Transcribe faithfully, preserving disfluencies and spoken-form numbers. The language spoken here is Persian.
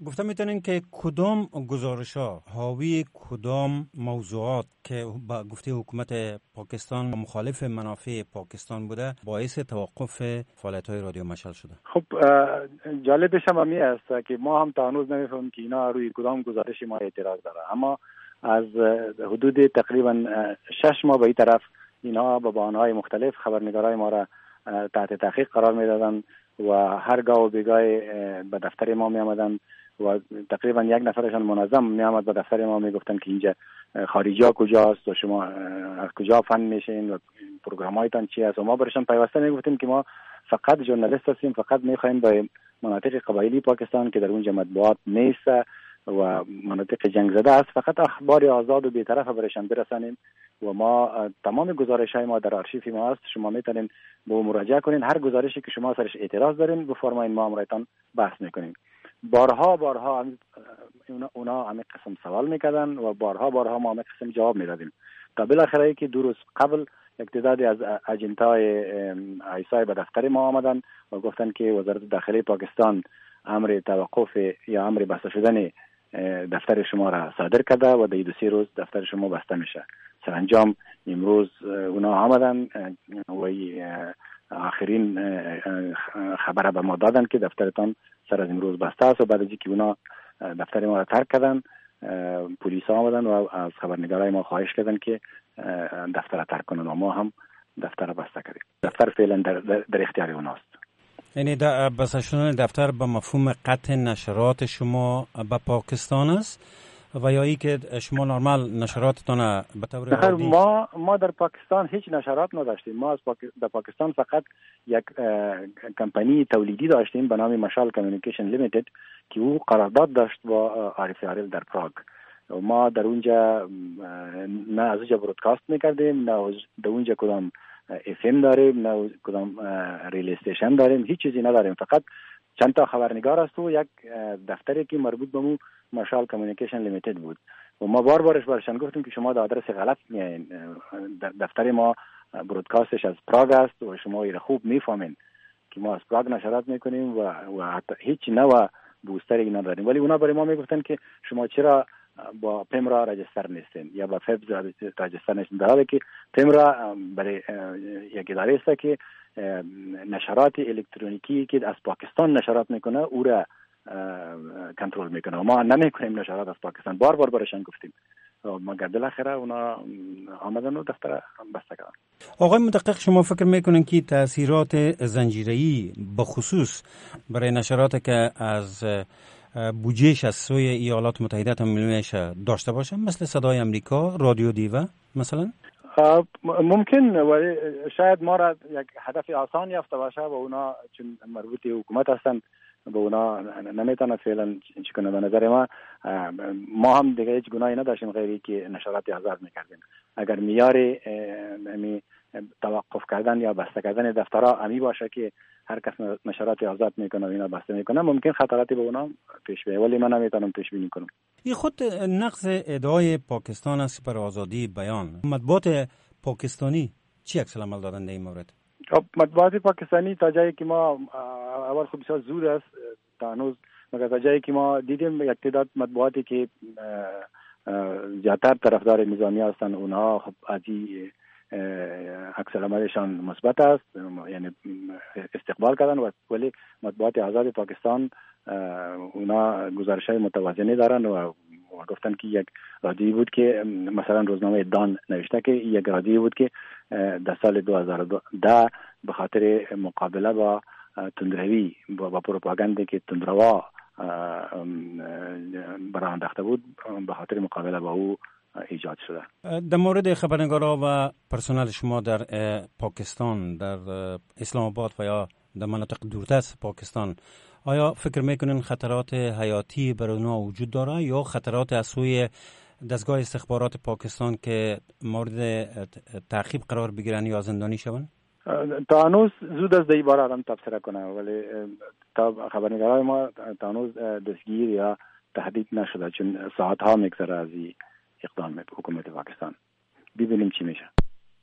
گفته میتونین که کدام گزارش‌ها حاوی کدام موضوعات که با گفته حکومت پاکستان مخالف منافع پاکستان بوده باعث توقف فعالیت‌های رادیو مشعل شده؟ خب جالبش هم همین است که ما هم تا هنوز نمی‌فهمیم که اینا روی کدام گزارش ما اعتراض داره، اما از حدود تقریبا شش ماه به این طرف اینا با بهانه‌های مختلف خبرنگارای ما را تحت تحقیق قرار میدادن و هر گاه و بیگاه به دفتر ما می آمدن و تقریبا یک نفرشان منظم می آمد به دفتر ما می گفتن که اینجا خارجی ها کجاست و شما از کجا فن میشین و پروگرام هایتان چی است و ما برشان پیوسته می گفتیم که ما فقط ژورنالیست هستیم، فقط می خواهیم به مناطق قبایلی پاکستان که در اونجا مطبوعات نیست و مناطق جنگ زده است فقط اخبار آزاد و بی‌طرف برشان برسانیم و ما تمام گزارش های ما در آرشیف ما است. شما میتونین به مراجعه کنین، هر گزارشی که شما سرش اعتراض دارین بفرمایین، ما امرایتان بحث میکنیم. بارها بارها اونا, اونا همه قسم سوال میکردن و بارها بارها ما همه قسم جواب میدادیم تا بالاخره که دو روز قبل یک تعداد از اجنتای ایسای به دفتر ما آمدن و گفتن که وزارت داخلی پاکستان امر توقف یا امر بسته شدن دفتر شما را صادر کرده و در دو سه روز دفتر شما بسته میشه. سرانجام امروز اونا آمدن و آخرین خبر به ما دادن که دفترتان سر از امروز بسته است و بعد از اینکه اونا دفتر ما را ترک کردن پلیس آمدن و از خبرنگارای ما خواهش کردن که دفتر را ترک کنن و ما هم دفتر را بسته کردیم. دفتر فعلا در, در, در اختیار اوناست. یعنی بسته شدن دفتر به مفهوم قطع نشرات شما به پاکستان است و یا ای که شما نرمال نشراتتان به طور عادی؟ ما ما در پاکستان هیچ نشرات نداشتیم. ما از پاک... در پاکستان فقط یک کمپانی تولیدی داشتیم به نام مشعل کمیونیکیشن لیمیتد که او قرارداد داشت با عارف عارف در پراگ و ما در اونجا نه از اونجا برودکاست میکردیم، نه در اونجا کدام اف ام داریم، نه کدام ریل استیشن داریم، هیچ چیزی نداریم. فقط چند تا خبرنگار است و یک دفتری که مربوط به مو مشعل کمیونیکیشن لیمیتد بود و ما بار بارش برشان گفتیم که شما در آدرس غلط میایین، دفتر ما برودکاستش از پراگ است و شما این خوب میفهمین که ما از پراگ نشرات میکنیم و و حتی هیچ نوع بوستری نداریم، ولی اونا برای ما میگفتن که شما چرا با پیمرا رجستر نیستین یا با فبز رجستر نیستین، در حالی که پیمرا برای یک اداره است که نشرات الکترونیکی که از پاکستان نشرات میکنه او را کنترل میکنه و ما نمیکنیم نشرات از پاکستان. بار بار برشان گفتیم مگر بالاخره اونا آمدن و دفتر بسته کردن. آقای مدقق، شما فکر میکنین که تاثیرات زنجیره‌ای بخصوص برای نشرات که از بودجهش از سوی ایالات متحده آمریکا داشته باشه مثل صدای امریکا، رادیو دیوا مثلا؟ ممکن، ولی شاید ما را یک هدف آسان یافته باشه و اونا چون مربوط حکومت هستن به اونا نمیتونه فعلا چی کنه. به نظر ما ما هم دیگه هیچ گناهی نداشتیم غیری که نشرات آزاد میکردیم. اگر معیار می توقف کردن یا بسته کردن دفترها امی باشه که هر کس نشرات آزاد میکنه و اینا بسته میکنه، ممکن خطراتی به اونا پیش بیاد، ولی من نمیتونم پیش بینی کنم. این خود نقض ادعای پاکستان است بر آزادی بیان. مطبوعات پاکستانی چی عکس العمل دادن در این مورد؟ مطبوعات پاکستانی تا جایی که ما اول خب بسیار زود است تا هنوز، مگر تا جایی که ما دیدیم یک تعداد مطبوعاتی که زیادتر طرفدار نظامی هستن اونها خب ازی عکس العملشان مثبت است، یعنی استقبال کردن، ولی مطبوعات آزاد پاکستان اونا گزارش‌های متوازنی دارن و گفتن که یک رادیویی بود که مثلا روزنامه دان نوشته که یک رادیویی بود که در سال دو هزار و ده به خاطر مقابله با تندروی با پروپاگاندی که تندروا برای انداخته بود به خاطر مقابله با او ایجاد شده. در مورد خبرنگارا و پرسنل شما در پاکستان، در اسلام آباد و یا در مناطق دوردست پاکستان، آیا فکر میکنین خطرات حیاتی برای اونها وجود داره یا خطرات از سوی دستگاه استخبارات پاکستان که مورد تعقیب قرار بگیرن یا زندانی شون؟ تا هنوز زود است در این باره آدم تبصره کنه، ولی تا خبرنگارای ما تا هنوز دستگیر یا تهدید نشده، چون ساعت ها میگذره از این اقدام حکومت پاکستان. ببینیم چی میشه.